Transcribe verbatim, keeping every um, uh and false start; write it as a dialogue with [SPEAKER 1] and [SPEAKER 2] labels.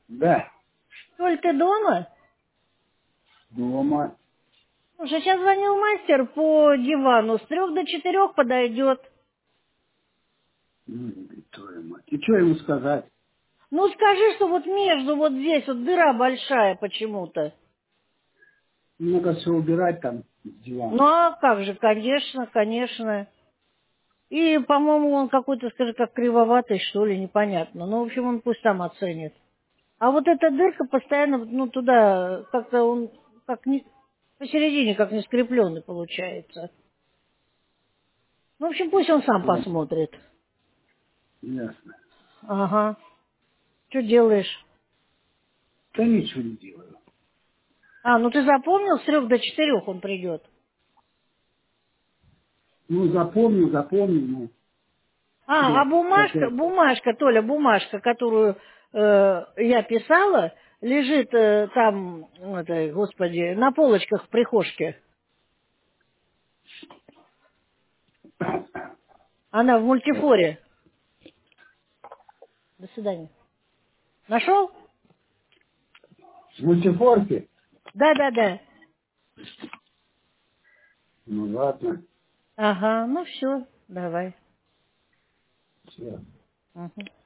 [SPEAKER 1] Да.
[SPEAKER 2] Толь, ты дома?
[SPEAKER 1] Дома.
[SPEAKER 2] Слушай, сейчас звонил мастер по дивану. С трех до четырех подойдет.
[SPEAKER 1] Ну, твою мать. И что ему сказать?
[SPEAKER 2] Ну, скажи, что вот между вот здесь вот дыра большая почему-то.
[SPEAKER 1] Много все убирать там с
[SPEAKER 2] Ну,
[SPEAKER 1] дивана.
[SPEAKER 2] а как же, конечно, конечно. И, по-моему, он какой-то, скажи, как кривоватый, что ли, непонятно. Ну, в общем, он пусть сам оценит. А вот эта дырка постоянно, ну, туда, как-то он, как не, посередине, как не скрепленный получается. Ну, в общем, пусть он сам
[SPEAKER 1] Да.
[SPEAKER 2] посмотрит.
[SPEAKER 1] Ясно.
[SPEAKER 2] Ага. Что делаешь?
[SPEAKER 1] Да ничего не делаю.
[SPEAKER 2] А, ну ты запомнил, с трех до четырех он придет.
[SPEAKER 1] Ну, запомню, запомню, ну,
[SPEAKER 2] А, а
[SPEAKER 1] лет за
[SPEAKER 2] бумажка,
[SPEAKER 1] пять.
[SPEAKER 2] бумажка, Толя, бумажка, которую э, я писала, лежит э, там, это, господи, на полочках в прихожке. Она в мультифоре. До свидания. Нашел?
[SPEAKER 1] С мультифорки?
[SPEAKER 2] Да-да-да.
[SPEAKER 1] Ну, ладно.
[SPEAKER 2] Ага, ну все, давай.
[SPEAKER 1] Все.
[SPEAKER 2] Угу.